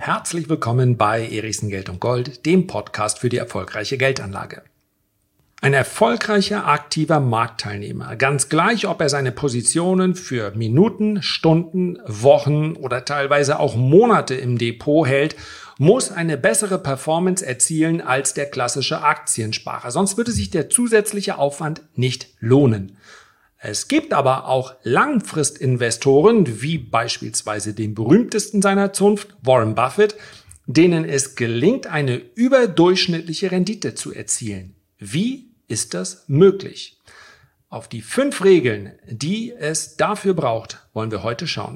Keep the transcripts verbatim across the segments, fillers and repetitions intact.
Herzlich willkommen bei Erichsen Geld und Gold, dem Podcast für die erfolgreiche Geldanlage. Ein erfolgreicher, aktiver Marktteilnehmer, ganz gleich, ob er seine Positionen für Minuten, Stunden, Wochen oder teilweise auch Monate im Depot hält, muss eine bessere Performance erzielen als der klassische Aktiensparer. Sonst würde sich der zusätzliche Aufwand nicht lohnen. Es gibt aber auch Langfristinvestoren, wie beispielsweise den berühmtesten seiner Zunft, Warren Buffett, denen es gelingt, eine überdurchschnittliche Rendite zu erzielen. Wie ist das möglich? Auf die fünf Regeln, die es dafür braucht, wollen wir heute schauen.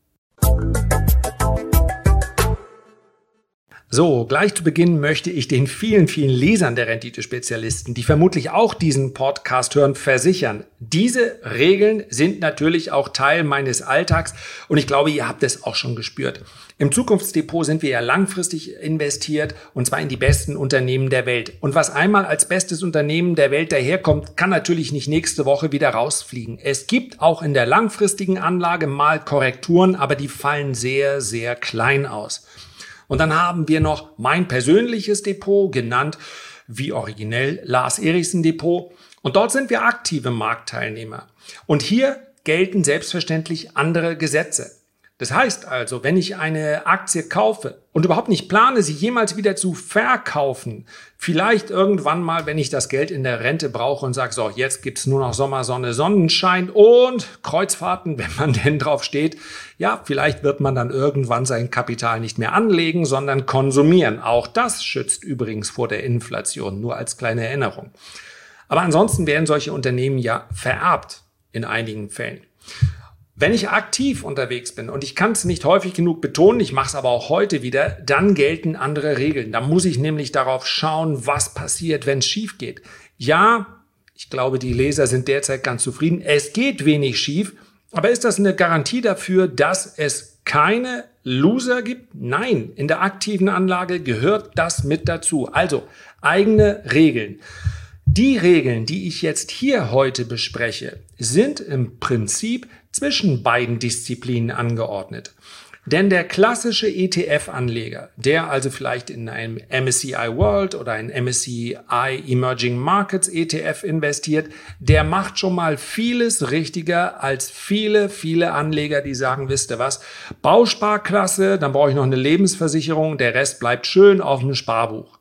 So, gleich zu Beginn möchte ich den vielen, vielen Lesern der Renditespezialisten, die vermutlich auch diesen Podcast hören, versichern. Diese Regeln sind natürlich auch Teil meines Alltags und ich glaube, ihr habt es auch schon gespürt. Im Zukunftsdepot sind wir ja langfristig investiert und zwar in die besten Unternehmen der Welt. Und was einmal als bestes Unternehmen der Welt daherkommt, kann natürlich nicht nächste Woche wieder rausfliegen. Es gibt auch in der langfristigen Anlage mal Korrekturen, aber die fallen sehr, sehr klein aus. Und dann haben wir noch mein persönliches Depot, genannt wie originell Lars Erichsen Depot. Und dort sind wir aktive Marktteilnehmer. Und hier gelten selbstverständlich andere Gesetze. Das heißt also, wenn ich eine Aktie kaufe und überhaupt nicht plane, sie jemals wieder zu verkaufen, vielleicht irgendwann mal, wenn ich das Geld in der Rente brauche und sage, so, jetzt gibt's nur noch Sommersonne, Sonnenschein und Kreuzfahrten, wenn man denn drauf steht, ja, vielleicht wird man dann irgendwann sein Kapital nicht mehr anlegen, sondern konsumieren. Auch das schützt übrigens vor der Inflation, nur als kleine Erinnerung. Aber ansonsten werden solche Unternehmen ja vererbt in einigen Fällen. Wenn ich aktiv unterwegs bin, und ich kann es nicht häufig genug betonen, ich mache es aber auch heute wieder, dann gelten andere Regeln. Da muss ich nämlich darauf schauen, was passiert, wenn es schief geht. Ja, ich glaube, die Leser sind derzeit ganz zufrieden. Es geht wenig schief, aber ist das eine Garantie dafür, dass es keine Loser gibt? Nein, in der aktiven Anlage gehört das mit dazu. Also eigene Regeln. Die Regeln, die ich jetzt hier heute bespreche, sind im Prinzip zwischen beiden Disziplinen angeordnet. Denn der klassische E T F-Anleger, der also vielleicht in einem M S C I World oder ein M S C I Emerging Markets E T F investiert, der macht schon mal vieles richtiger als viele, viele Anleger, die sagen, wisst ihr was, Bausparklasse, dann brauche ich noch eine Lebensversicherung, der Rest bleibt schön auf dem Sparbuch.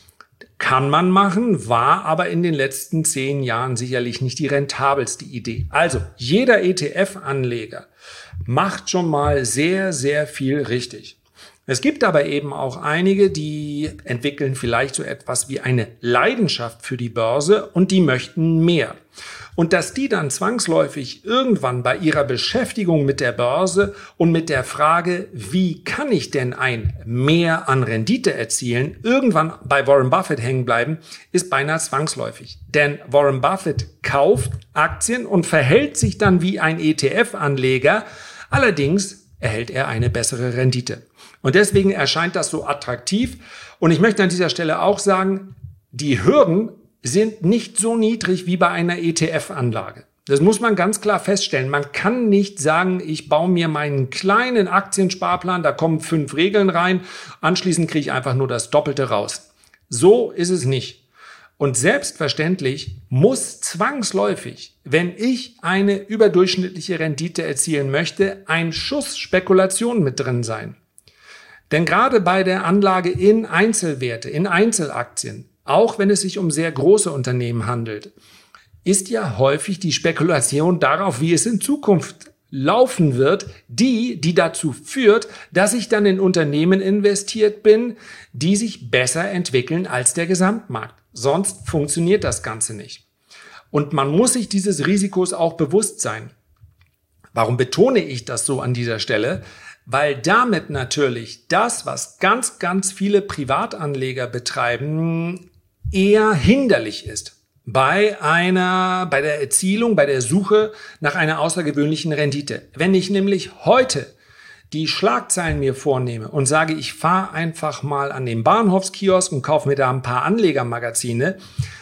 Kann man machen, war aber in den letzten zehn Jahren sicherlich nicht die rentabelste Idee. Also jeder E T F-Anleger macht schon mal sehr, sehr viel richtig. Es gibt aber eben auch einige, die entwickeln vielleicht so etwas wie eine Leidenschaft für die Börse und die möchten mehr. Und dass die dann zwangsläufig irgendwann bei ihrer Beschäftigung mit der Börse und mit der Frage, wie kann ich denn ein Mehr an Rendite erzielen, irgendwann bei Warren Buffett hängen bleiben, ist beinahe zwangsläufig. Denn Warren Buffett kauft Aktien und verhält sich dann wie ein E T F-Anleger, allerdings erhält er eine bessere Rendite. Und deswegen erscheint das so attraktiv. Und ich möchte an dieser Stelle auch sagen, die Hürden sind nicht so niedrig wie bei einer E T F-Anlage. Das muss man ganz klar feststellen. Man kann nicht sagen, ich baue mir meinen kleinen Aktiensparplan, da kommen fünf Regeln rein, anschließend kriege ich einfach nur das Doppelte raus. So ist es nicht. Und selbstverständlich muss zwangsläufig, wenn ich eine überdurchschnittliche Rendite erzielen möchte, ein Schuss Spekulation mit drin sein. Denn gerade bei der Anlage in Einzelwerte, in Einzelaktien, auch wenn es sich um sehr große Unternehmen handelt, ist ja häufig die Spekulation darauf, wie es in Zukunft laufen wird, die, die dazu führt, dass ich dann in Unternehmen investiert bin, die sich besser entwickeln als der Gesamtmarkt. Sonst funktioniert das Ganze nicht. Und man muss sich dieses Risikos auch bewusst sein. Warum betone ich das so an dieser Stelle? Weil damit natürlich das, was ganz, ganz viele Privatanleger betreiben, eher hinderlich ist bei einer, bei der Erzielung, bei der Suche nach einer außergewöhnlichen Rendite. Wenn ich nämlich heute die Schlagzeilen mir vornehme und sage, ich fahre einfach mal an den Bahnhofskiosk und kaufe mir da ein paar Anlegermagazine,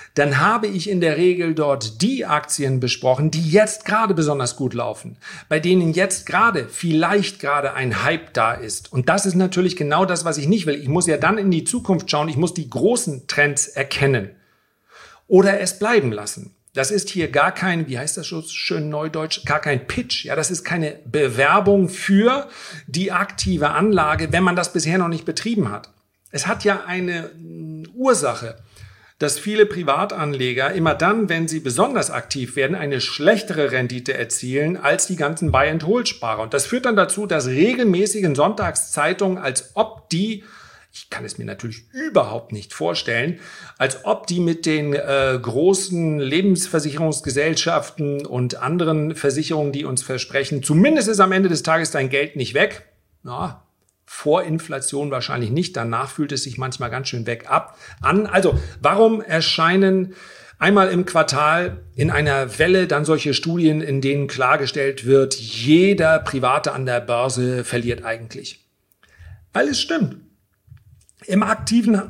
dann habe ich in der Regel dort die Aktien besprochen, die jetzt gerade besonders gut laufen, bei denen jetzt gerade vielleicht gerade ein Hype da ist. Und das ist natürlich genau das, was ich nicht will. Ich muss ja dann in die Zukunft schauen, ich muss die großen Trends erkennen oder es bleiben lassen. Das ist hier gar kein, wie heißt das schon schön neudeutsch, gar kein Pitch. Ja, das ist keine Bewerbung für die aktive Anlage, wenn man das bisher noch nicht betrieben hat. Es hat ja eine Ursache, dass viele Privatanleger immer dann, wenn sie besonders aktiv werden, eine schlechtere Rendite erzielen als die ganzen Buy-and-Hold-Sparer. Und das führt dann dazu, dass regelmäßig in Sonntagszeitungen, als ob die, ich kann es mir natürlich überhaupt nicht vorstellen, als ob die mit den äh, großen Lebensversicherungsgesellschaften und anderen Versicherungen, die uns versprechen, zumindest ist am Ende des Tages dein Geld nicht weg. Ja, vor Inflation wahrscheinlich nicht, danach fühlt es sich manchmal ganz schön weg ab an. Also, warum erscheinen einmal im Quartal in einer Welle dann solche Studien, in denen klargestellt wird, jeder Private an der Börse verliert eigentlich? Weil es stimmt. Im aktiven...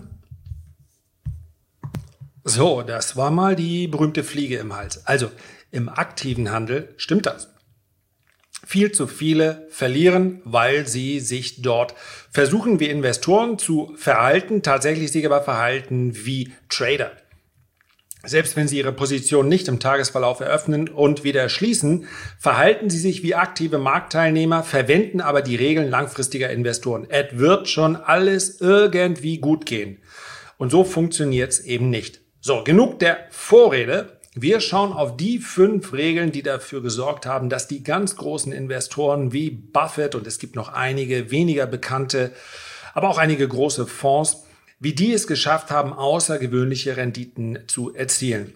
So, das war mal die berühmte Fliege im Hals. Also, im aktiven Handel stimmt das. Viel zu viele verlieren, weil sie sich dort versuchen, wie Investoren zu verhalten, tatsächlich sich aber verhalten wie Trader. Selbst wenn sie ihre Position nicht im Tagesverlauf eröffnen und wieder schließen, verhalten sie sich wie aktive Marktteilnehmer, verwenden aber die Regeln langfristiger Investoren. Es wird schon alles irgendwie gut gehen. Und so funktioniert es eben nicht. So, genug der Vorrede. Wir schauen auf die fünf Regeln, die dafür gesorgt haben, dass die ganz großen Investoren wie Buffett, und es gibt noch einige weniger bekannte, aber auch einige große Fonds, wie die es geschafft haben, außergewöhnliche Renditen zu erzielen.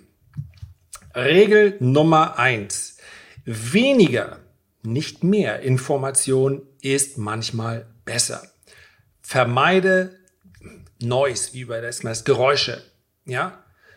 Regel Nummer eins. Weniger, nicht mehr Information ist manchmal besser. Vermeide Noise, wie bei das heißt, Geräusche. Ja?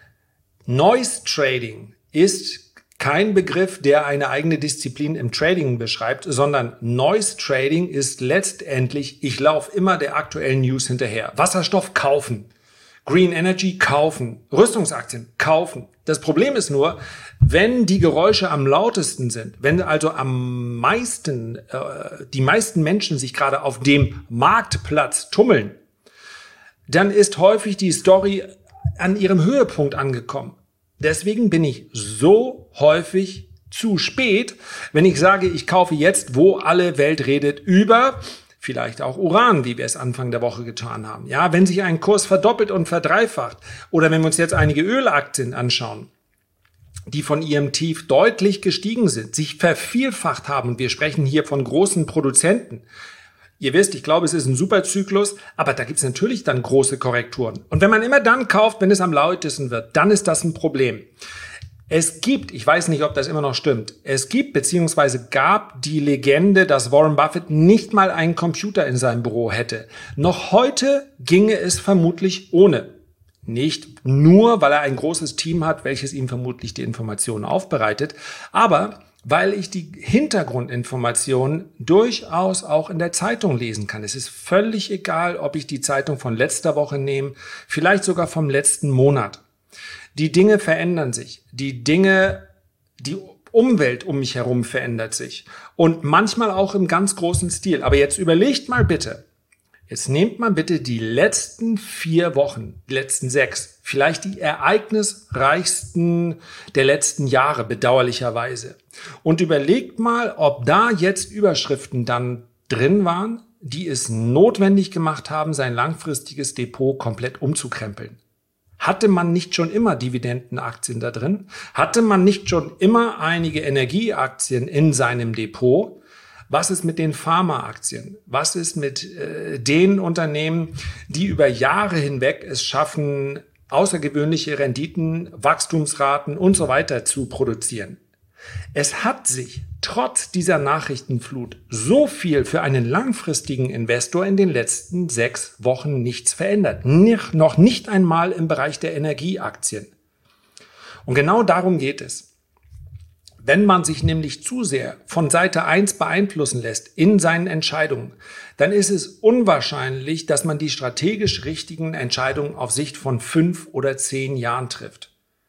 Noise Trading ist kein Begriff, der eine eigene Disziplin im Trading beschreibt, sondern Noise Trading ist letztendlich, ich laufe immer der aktuellen News hinterher. Wasserstoff kaufen, Green Energy kaufen, Rüstungsaktien kaufen. Das Problem ist nur, wenn die Geräusche am lautesten sind, wenn also am meisten, äh, die meisten Menschen sich gerade auf dem Marktplatz tummeln, dann ist häufig die Story an ihrem Höhepunkt angekommen. Deswegen bin ich so häufig zu spät, wenn ich sage, ich kaufe jetzt, wo alle Welt redet über vielleicht auch Uran, wie wir es Anfang der Woche getan haben. Ja, wenn sich ein Kurs verdoppelt und verdreifacht oder wenn wir uns jetzt einige Ölaktien anschauen, die von ihrem Tief deutlich gestiegen sind, sich vervielfacht haben, und wir sprechen hier von großen Produzenten. Ihr wisst, ich glaube, es ist ein Superzyklus, aber da gibt es natürlich dann große Korrekturen. Und wenn man immer dann kauft, wenn es am lautesten wird, dann ist das ein Problem. Es gibt, ich weiß nicht, ob das immer noch stimmt, es gibt bzw. gab die Legende, dass Warren Buffett nicht mal einen Computer in seinem Büro hätte. Noch heute ginge es vermutlich ohne. Nicht nur, weil er ein großes Team hat, welches ihm vermutlich die Informationen aufbereitet, aber weil ich die Hintergrundinformationen durchaus auch in der Zeitung lesen kann. Es ist völlig egal, ob ich die Zeitung von letzter Woche nehme, vielleicht sogar vom letzten Monat. Die Dinge verändern sich. Die Dinge, die Umwelt um mich herum verändert sich. Und manchmal auch im ganz großen Stil. Aber jetzt überlegt mal bitte, jetzt nehmt mal bitte die letzten vier Wochen, die letzten sechs, vielleicht die ereignisreichsten der letzten Jahre, bedauerlicherweise. Und überlegt mal, ob da jetzt Überschriften dann drin waren, die es notwendig gemacht haben, sein langfristiges Depot komplett umzukrempeln. Hatte man nicht schon immer Dividendenaktien da drin? Hatte man nicht schon immer einige Energieaktien in seinem Depot? Was ist mit den Pharmaaktien? Was ist mit äh, den Unternehmen, die über Jahre hinweg es schaffen, außergewöhnliche Renditen, Wachstumsraten und so weiter zu produzieren? Es hat sich trotz dieser Nachrichtenflut so viel für einen langfristigen Investor in den letzten sechs Wochen nichts verändert. Nicht, noch nicht einmal im Bereich der Energieaktien. Und genau darum geht es. Wenn man sich nämlich zu sehr von Seite eins beeinflussen lässt in seinen Entscheidungen, dann ist es unwahrscheinlich, dass man die strategisch richtigen Entscheidungen auf Sicht von fünf oder zehn Jahren trifft.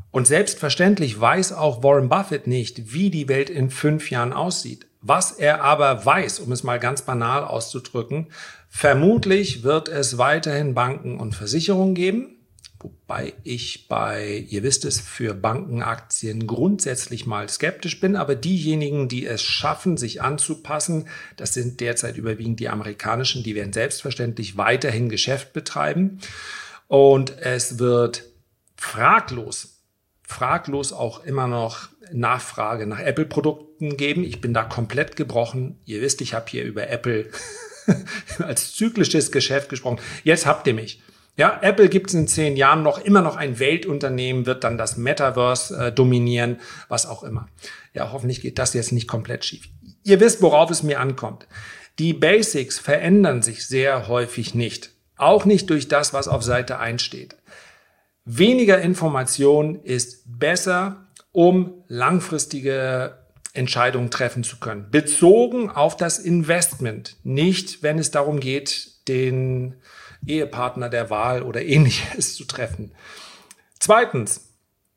Und selbstverständlich weiß auch Warren Buffett nicht, wie die Welt in fünf Jahren aussieht. Was er aber weiß, um es mal ganz banal auszudrücken, vermutlich wird es weiterhin Banken und Versicherungen geben, wobei ich bei, ihr wisst es, für Bankenaktien grundsätzlich mal skeptisch bin, aber diejenigen, die es schaffen, sich anzupassen, das sind derzeit überwiegend die amerikanischen, die werden selbstverständlich weiterhin Geschäft betreiben und es wird fraglos fraglos auch immer noch Nachfrage nach Apple-Produkten geben. Ich bin da komplett gebrochen. Ihr wisst, ich habe hier über Apple als zyklisches Geschäft gesprochen. Jetzt habt ihr mich. Ja, Apple gibt es in zehn Jahren noch, immer noch ein Weltunternehmen, wird dann das Metaverse äh, dominieren, was auch immer. Ja, hoffentlich geht das jetzt nicht komplett schief. Ihr wisst, worauf es mir ankommt. Die Basics verändern sich sehr häufig nicht. Auch nicht durch das, was auf Seite eins steht. Weniger Information ist besser, um langfristige Entscheidungen treffen zu können. Bezogen auf das Investment, nicht wenn es darum geht, den Ehepartner der Wahl oder Ähnliches zu treffen. Zweitens,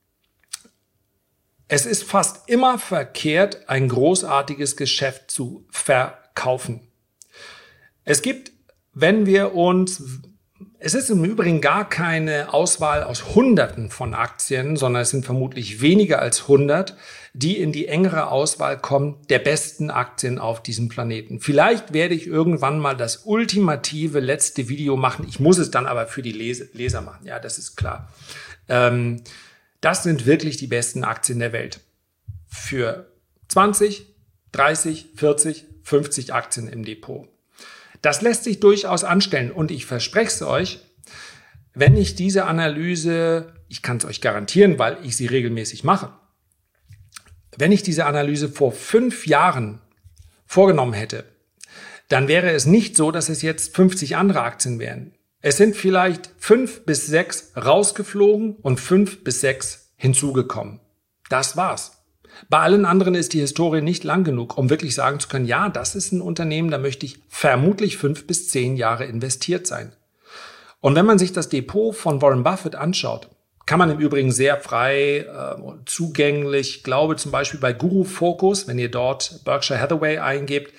es ist fast immer verkehrt, ein großartiges Geschäft zu verkaufen. Es gibt, wenn wir uns Es ist im Übrigen gar keine Auswahl aus Hunderten von Aktien, sondern es sind vermutlich weniger als hundert, die in die engere Auswahl kommen der besten Aktien auf diesem Planeten. Vielleicht werde ich irgendwann mal das ultimative letzte Video machen. Ich muss es dann aber für die Leser machen. Ja, das ist klar. Ähm, das sind wirklich die besten Aktien der Welt. Für zwanzig, dreißig, vierzig, fünfzig Aktien im Depot. Das lässt sich durchaus anstellen und ich verspreche es euch, wenn ich diese Analyse, ich kann es euch garantieren, weil ich sie regelmäßig mache, wenn ich diese Analyse vor fünf Jahren vorgenommen hätte, dann wäre es nicht so, dass es jetzt fünfzig andere Aktien wären. Es sind vielleicht fünf bis sechs rausgeflogen und fünf bis sechs hinzugekommen. Das war's. Bei allen anderen ist die Historie nicht lang genug, um wirklich sagen zu können, ja, das ist ein Unternehmen, da möchte ich vermutlich fünf bis zehn Jahre investiert sein. Und wenn man sich das Depot von Warren Buffett anschaut, kann man im Übrigen sehr frei äh, zugänglich, ich glaube zum Beispiel bei Guru Focus, wenn ihr dort Berkshire Hathaway eingebt,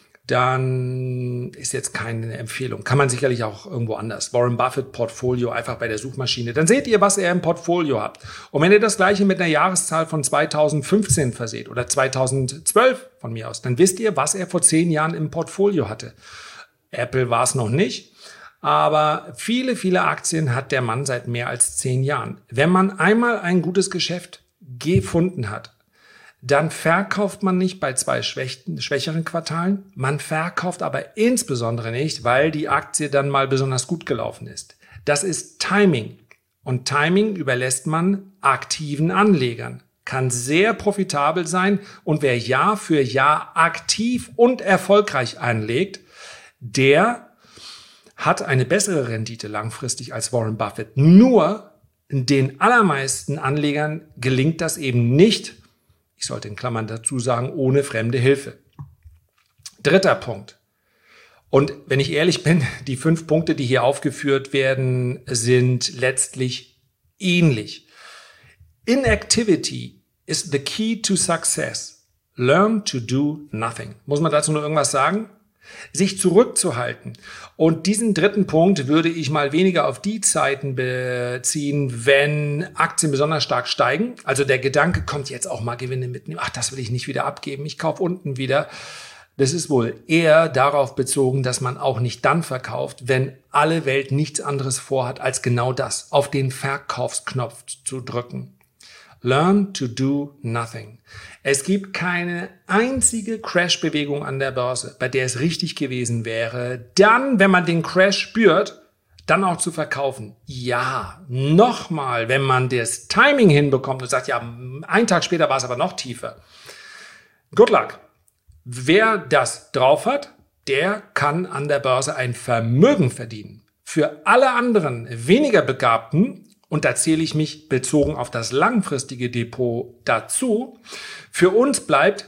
dann ist jetzt keine Empfehlung. Kann man sicherlich auch irgendwo anders. Warren Buffett Portfolio einfach bei der Suchmaschine. Dann seht ihr, was er im Portfolio hat. Und wenn ihr das gleiche mit einer Jahreszahl von zweitausendfünfzehn verseht oder zweitausendzwölf von mir aus, dann wisst ihr, was er vor zehn Jahren im Portfolio hatte. Apple war es noch nicht, aber viele, viele Aktien hat der Mann seit mehr als zehn Jahren. Wenn man einmal ein gutes Geschäft gefunden hat, dann verkauft man nicht bei zwei schwächten, schwächeren Quartalen. Man verkauft aber insbesondere nicht, weil die Aktie dann mal besonders gut gelaufen ist. Das ist Timing. Und Timing überlässt man aktiven Anlegern. Kann sehr profitabel sein. Und wer Jahr für Jahr aktiv und erfolgreich anlegt, der hat eine bessere Rendite langfristig als Warren Buffett. Nur den allermeisten Anlegern gelingt das eben nicht. Ich sollte in Klammern dazu sagen, ohne fremde Hilfe. Dritter Punkt. Und wenn ich ehrlich bin, die fünf Punkte, die hier aufgeführt werden, sind letztlich ähnlich. Inactivity is the key to success. Learn to do nothing. Muss man dazu noch irgendwas sagen? Sich zurückzuhalten. Und diesen dritten Punkt würde ich mal weniger auf die Zeiten beziehen, wenn Aktien besonders stark steigen. Also der Gedanke kommt jetzt auch mal Gewinne mitnehmen. Ach, das will ich nicht wieder abgeben. Ich kaufe unten wieder. Das ist wohl eher darauf bezogen, dass man auch nicht dann verkauft, wenn alle Welt nichts anderes vorhat, als genau das, auf den Verkaufsknopf zu drücken. Learn to do nothing. Es gibt keine einzige Crash-Bewegung an der Börse, bei der es richtig gewesen wäre, dann, wenn man den Crash spürt, dann auch zu verkaufen. Ja, nochmal, wenn man das Timing hinbekommt und sagt, ja, einen Tag später war es aber noch tiefer. Good luck. Wer das drauf hat, der kann an der Börse ein Vermögen verdienen. Für alle anderen weniger Begabten, und da zähle ich mich bezogen auf das langfristige Depot dazu, für uns bleibt,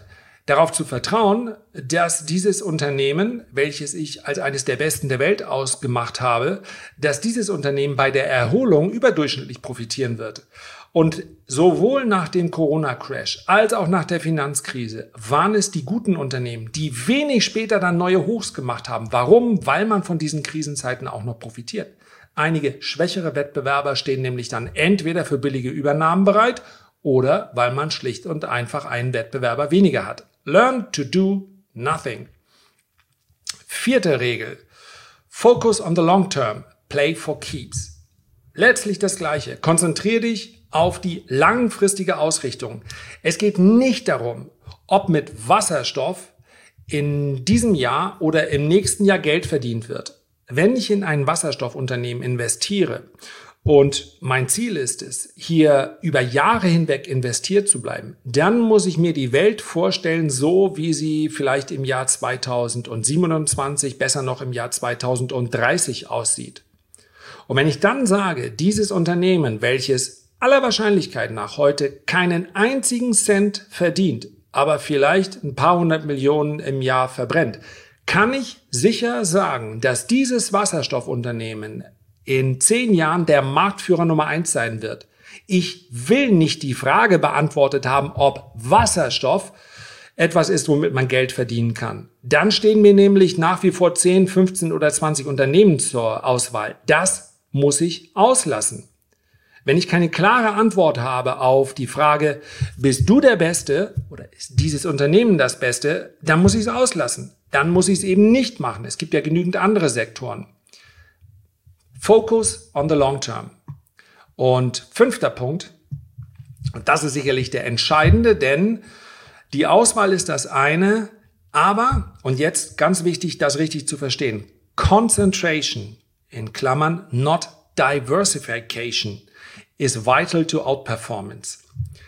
Darauf zu vertrauen, dass dieses Unternehmen, welches ich als eines der besten der Welt ausgemacht habe, dass dieses Unternehmen bei der Erholung überdurchschnittlich profitieren wird. Und sowohl nach dem Corona-Crash als auch nach der Finanzkrise waren es die guten Unternehmen, die wenig später dann neue Hochs gemacht haben. Warum? Weil man von diesen Krisenzeiten auch noch profitiert. Einige schwächere Wettbewerber stehen nämlich dann entweder für billige Übernahmen bereit oder weil man schlicht und einfach einen Wettbewerber weniger hat. Learn to do nothing. Vierte Regel. Focus on the long term. Play for keeps. Letztlich das Gleiche. Konzentriere dich auf die langfristige Ausrichtung. Es geht nicht darum, ob mit Wasserstoff in diesem Jahr oder im nächsten Jahr Geld verdient wird. Wenn ich in ein Wasserstoffunternehmen investiere und mein Ziel ist es, hier über Jahre hinweg investiert zu bleiben, dann muss ich mir die Welt vorstellen, so wie sie vielleicht im Jahr zweitausendsiebenundzwanzig, besser noch im Jahr zweitausenddreißig aussieht. Und wenn ich dann sage, dieses Unternehmen, welches aller Wahrscheinlichkeit nach heute keinen einzigen Cent verdient, aber vielleicht ein paar hundert Millionen im Jahr verbrennt, kann ich sicher sagen, dass dieses Wasserstoffunternehmen in zehn Jahren der Marktführer Nummer eins sein wird. Ich will nicht die Frage beantwortet haben, ob Wasserstoff etwas ist, womit man Geld verdienen kann. Dann stehen mir nämlich nach wie vor zehn, fünfzehn oder zwanzig Unternehmen zur Auswahl. Das muss ich auslassen. Wenn ich keine klare Antwort habe auf die Frage, bist du der Beste oder ist dieses Unternehmen das Beste, dann muss ich es auslassen. Dann muss ich es eben nicht machen. Es gibt ja genügend andere Sektoren. Focus on the long term. Und fünfter Punkt, und das ist sicherlich der entscheidende, denn die Auswahl ist das eine, aber, und jetzt ganz wichtig, das richtig zu verstehen, Concentration, in Klammern, not diversification, is vital to outperformance.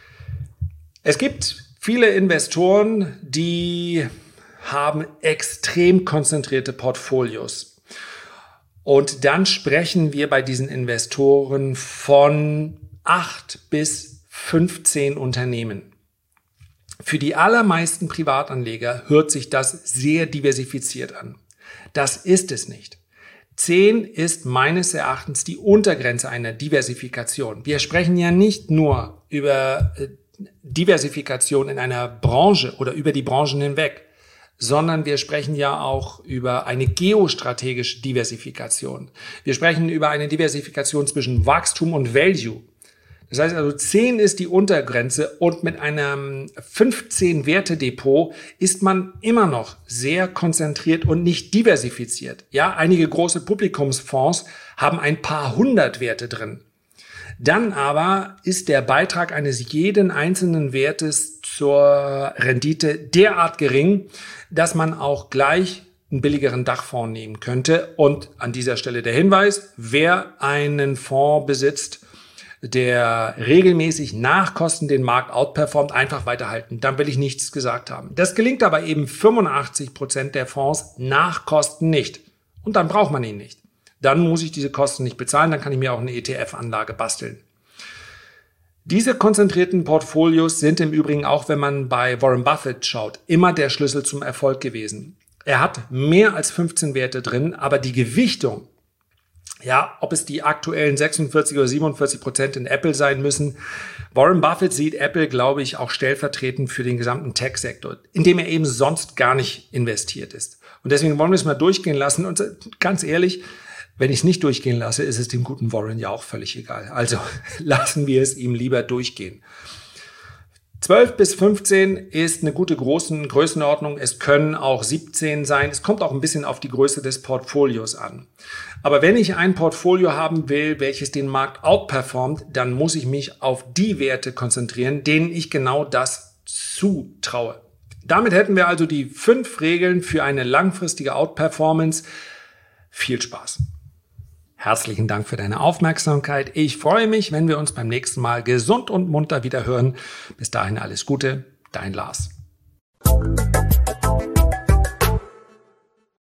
Es gibt viele Investoren, die haben extrem konzentrierte Portfolios. Und dann sprechen wir bei diesen Investoren von acht bis fünfzehn Unternehmen. Für die allermeisten Privatanleger hört sich das sehr diversifiziert an. Das ist es nicht. zehn ist meines Erachtens die Untergrenze einer Diversifikation. Wir sprechen ja nicht nur über Diversifikation in einer Branche oder über die Branchen hinweg, sondern wir sprechen ja auch über eine geostrategische Diversifikation. Wir sprechen über eine Diversifikation zwischen Wachstum und Value. Das heißt also, zehn ist die Untergrenze und mit einem fünfzehn-Werte-Depot ist man immer noch sehr konzentriert und nicht diversifiziert. Ja, einige große Publikumsfonds haben ein paar hundert Werte drin. Dann aber ist der Beitrag eines jeden einzelnen Wertes zur Rendite derart gering, dass man auch gleich einen billigeren Dachfonds nehmen könnte. Und an dieser Stelle der Hinweis, wer einen Fonds besitzt, der regelmäßig nach Kosten den Markt outperformt, einfach weiterhalten. Dann will ich nichts gesagt haben. Das gelingt aber eben fünfundachtzig Prozent der Fonds nach Kosten nicht. Und dann braucht man ihn nicht. Dann muss ich diese Kosten nicht bezahlen, dann kann ich mir auch eine E T F-Anlage basteln. Diese konzentrierten Portfolios sind im Übrigen auch, wenn man bei Warren Buffett schaut, immer der Schlüssel zum Erfolg gewesen. Er hat mehr als fünfzehn Werte drin, aber die Gewichtung, ja, ob es die aktuellen sechsundvierzig oder siebenundvierzig Prozent in Apple sein müssen. Warren Buffett sieht Apple, glaube ich, auch stellvertretend für den gesamten Tech-Sektor, in dem er eben sonst gar nicht investiert ist. Und deswegen wollen wir es mal durchgehen lassen. Und ganz ehrlich, wenn ich es nicht durchgehen lasse, ist es dem guten Warren ja auch völlig egal. Also lassen wir es ihm lieber durchgehen. zwölf bis fünfzehn ist eine gute großen Größenordnung. Es können auch siebzehn sein. Es kommt auch ein bisschen auf die Größe des Portfolios an. Aber wenn ich ein Portfolio haben will, welches den Markt outperformt, dann muss ich mich auf die Werte konzentrieren, denen ich genau das zutraue. Damit hätten wir also die fünf Regeln für eine langfristige Outperformance. Viel Spaß! Herzlichen Dank für deine Aufmerksamkeit. Ich freue mich, wenn wir uns beim nächsten Mal gesund und munter wieder hören. Bis dahin alles Gute, dein Lars.